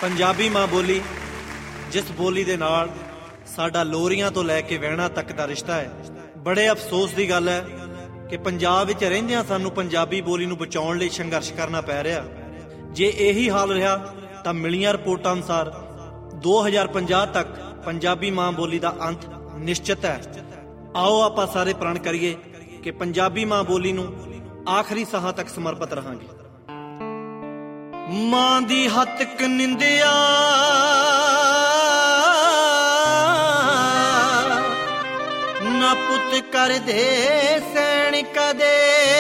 ਪੰਜਾਬੀ ਮਾਂ ਬੋਲੀ ਜਿਸ ਬੋਲੀ ਦੇ ਨਾਲ ਸਾਡਾ ਲੋਰੀਆਂ ਤੋਂ ਲੈ ਕੇ ਵਹਿਣਾ ਤੱਕ ਦਾ ਰਿਸ਼ਤਾ ਹੈ। ਬੜੇ ਅਫਸੋਸ ਦੀ ਗੱਲ ਹੈ ਕਿ ਪੰਜਾਬ ਵਿੱਚ ਰਹਿੰਦਿਆਂ ਸਾਨੂੰ ਪੰਜਾਬੀ ਬੋਲੀ ਨੂੰ ਬਚਾਉਣ ਲਈ ਸੰਘਰਸ਼ ਕਰਨਾ ਪੈ ਰਿਹਾ। ਜੇ ਇਹੀ ਹਾਲ ਰਿਹਾ ਤਾਂ ਮਿਲੀਆਂ ਰਿਪੋਰਟਾਂ ਅਨੁਸਾਰ 2050 ਤੱਕ ਪੰਜਾਬੀ ਮਾਂ ਬੋਲੀ ਦਾ ਅੰਤ ਨਿਸ਼ਚਿਤ ਹੈ। ਆਓ ਆਪਾਂ ਸਾਰੇ ਪ੍ਰਣ ਕਰੀਏ ਕਿ ਪੰਜਾਬੀ ਮਾਂ ਬੋਲੀ ਨੂੰ ਆਖਰੀ ਸਾਹਾਂ ਤੱਕ ਸਮਰਪਿਤ ਰਹਾਂਗੇ। ਮਾਂ ਦੀ ਹੱਤਕ ਨਿੰਦਿਆ ਨਾ ਪੁੱਤ ਕਰਦੇ ਸੈਣ ਕਦੇ,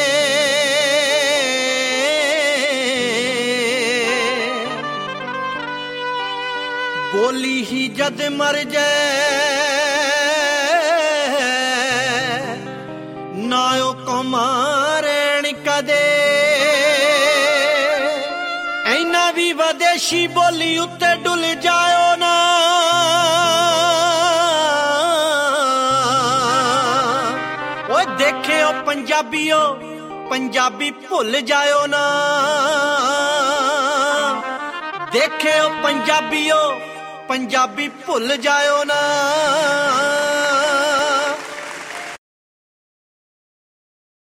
ਬੋਲੀ ਹੀ ਜਦ ਮਰ ਜਾਏ ਨਾ ਉਹ ਕੌਮਾਂ ਰਹਿਣ ਕਦੇ। ਐਨਾ ਵੀ ਵਿਦੇਸ਼ੀ ਬੋਲੀ ਉੱਤੇ ਡੁੱਲ ਜਾਇਓ ਨਾ, ਓਏ ਦੇਖਿਓ ਪੰਜਾਬੀਓ ਪੰਜਾਬੀ ਭੁੱਲ ਜਾਇਓ ਨਾ, ਦੇਖਿਓ ਪੰਜਾਬੀਓ ਪੰਜਾਬੀ ਭੁੱਲ ਜਾਇਓ ਨਾ।